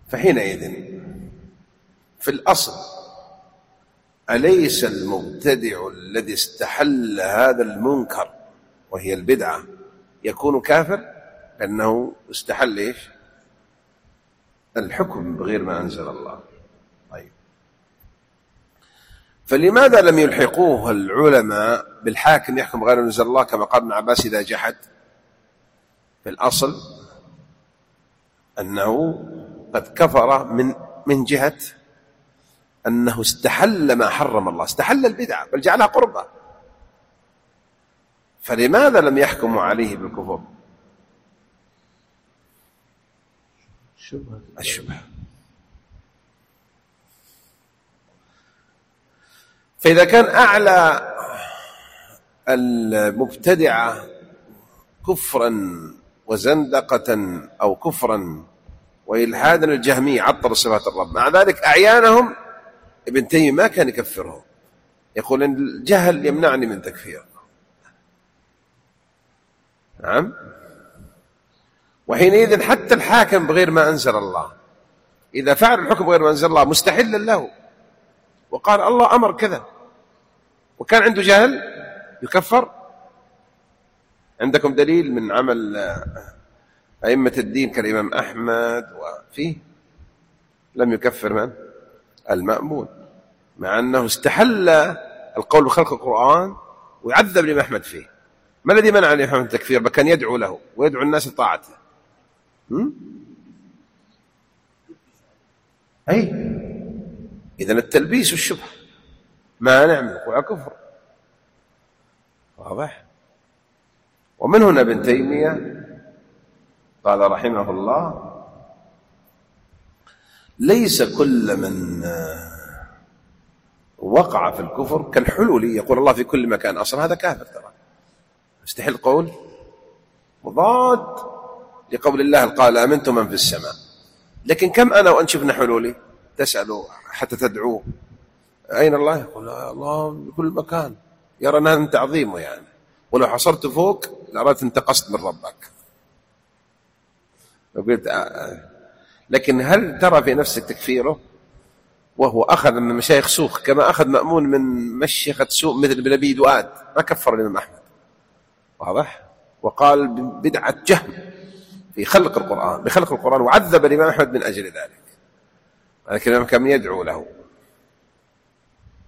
فحينئذ في الأصل أليس المبتدع الذي استحل هذا المنكر وهي البدعة يكون كافر لأنه استحل إيش؟ الحكم بغير ما أنزل الله. طيب، فلماذا لم يلحقوه العلماء بالحاكم يحكم غير ما أنزل الله كما قال ابن عباس إذا جحد؟ في الأصل أنه قد كفر من جهة أنه استحل ما حرم الله، استحل البدعة بل جعلها قربة، فلماذا لم يحكموا عليه بالكفر؟ الشبهة. فإذا كان أعلى المبتدعة كفرا وزندقة أو كفرا وإلحادا الجهمية عطل صفات الرب، مع ذلك أعيانهم ابن تيمية ما كان يكفرهم، يقول إن الجهل يمنعني من تكفير. نعم. وحينئذ حتى الحاكم بغير ما أنزل الله إذا فعل الحكم بغير ما أنزل الله مستحلا له وقال الله أمر كذا وكان عنده جهل يكفر. عندكم دليل من عمل أئمة الدين كالإمام أحمد وفيه لم يكفر من؟ المأمون، مع أنه استحل القول بخلق القرآن ويعذب الإمام أحمد فيه. ما الذي منع الإمام أحمد التكفير؟ بكان يدعو له ويدعو الناس لطاعته. أي إذن التلبيس والشبه مانع من وقوع كفر، واضح. ومن هنا ابن تيمية قال رحمه الله ليس كل من وقع في الكفر كالحلولي يقول الله في كل مكان، أصلا هذا كافر، ترى مستحيل قول مضاد لقول الله قال آمنتم من في السماء. لكن كم أنا وأن شفنا حلولي تسأله حتى تدعوه أين الله؟ يقول الله بكل مكان، يرى أنها من تعظيمه يعني، ولو حصرت فوق لأردت انتقصت من ربك. لكن هل ترى في نفسك تكفيره وهو أخذ من مشايخ سوق كما أخذ مأمون من مشيخة سوق مثل ابن أبي دؤاد؟ ما كفر الإمام أحمد، واضح. وقال بدعة جهم في خلق القرآن بخلق القرآن وعذب الإمام أحمد من أجل ذلك، لكن الإمام كان يدعو له.